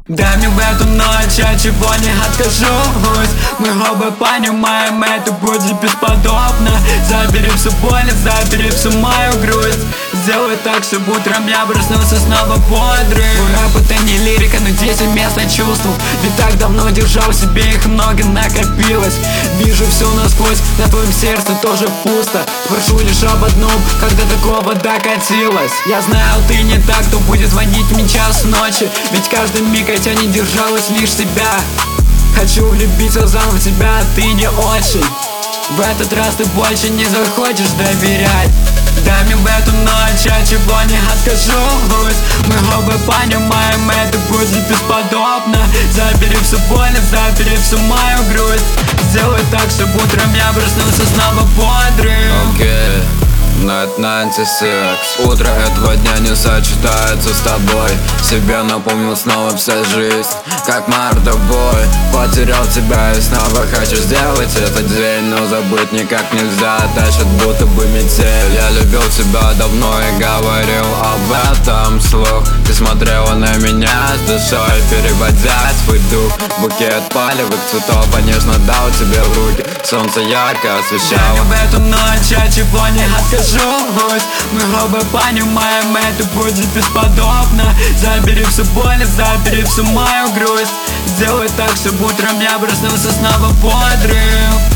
Дай мне в эту ночь, от чего не откажусь. Мы оба понимаем, это будет бесподобно. Забери всю боль, забери всю мою грусть. Сделай так, чтобы утром я проснулся снова бодрый. У рэпа это не лирика, но 10 мест чувств. Ведь так давно держал в себе, их много накопилось. Вижу все насквозь, на твоем сердце тоже пусто. Прошу лишь об одном, когда такого докатилось. Я знаю, ты не так, кто будет звонить мне час ночи. Ведь каждый миг хотя не держалась лишь себя. Хочу влюбиться заново в тебя, а ты не очень. В этот раз ты больше не захочешь доверять. Дай мне в эту ночь, от чего не откажусь. Мы оба понимаем, это будет бесподобно. Забери всю боль, забери всю мою грусть. Сделай так, чтобы утром я проснулся снова бодрым. Окей, но это не антисекс. Утро этого дня не сочетается с тобой. Себе напомнил снова вся жизнь, как мордобой. Потерял тебя и снова хочу сделать этот день, но забыть никак нельзя, тащит будто бы метель. Я любил тебя давно и говорил об этом вслух. Ты смотрела на меня с душой, переводя свой дух. Букет палевых цветов, а нежно дал тебе в руки. Солнце ярко освещало. В эту ночь, от чего не откажусь. Мы оба понимаем, это будет бесподобно. Забери всю боль, забери всю мою грусть. Сделай так, чтобы утром я проснулся снова бодрым.